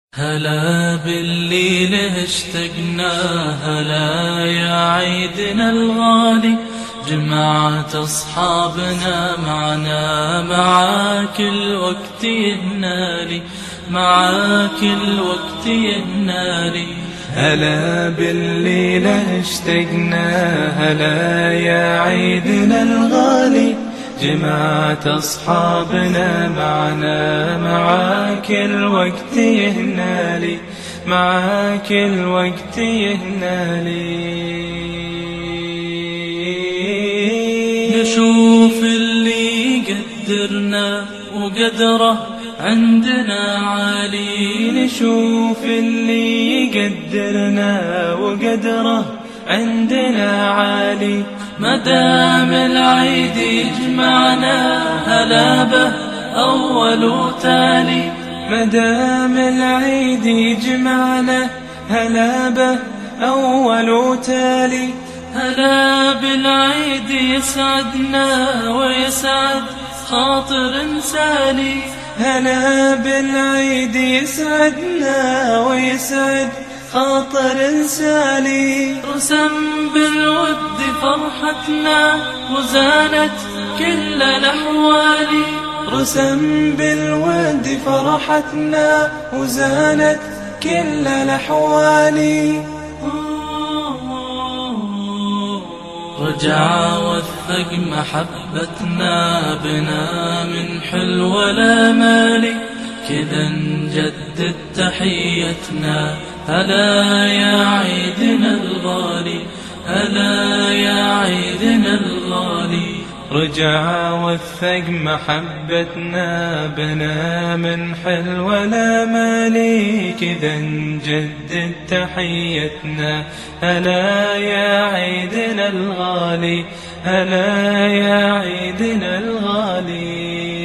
هلا باللي له اشتقنا، هلا يا عيدنا الغالي، جمعت أصحابنا معنا، معاك الوقت يهنالي، معاك الوقت يهنالي. هلا باللي له اشتقنا، هلا يا عيدنا الغالي، جمعت أصحابنا معنا، معاك الوقت يهنالي، معاك الوقت يهنالي. نشوف اللي يقدرنا وقدره عندنا عالي، نشوف اللي يقدرنا وقدره عندنا عالي. مدام العيد يجمعنا هلا به أول وتالي، مدام العيد يجمعنا هلا به أول وتالي. هلا بالعيد يسعدنا ويسعد خاطر سالي، هلا بالعيد يسعدنا ويسعد خاطر سالي. رسم بالود فرحتنا وزانت كل الأحوال، رسم بالود فرحتنا وزانت كل الأحوال. رجع وثق محبتنا بنا من حلو الآمال، كذا نجدد تحيتنا. هلا يا عيدنا الغالي، هلا يا عيدنا الغالي. رجع وثق محبتنا بنا من حلو الآمال، كذا نجدد تحيتنا. هلا يا عيدنا الغالي، هلا يا عيدنا الغالي.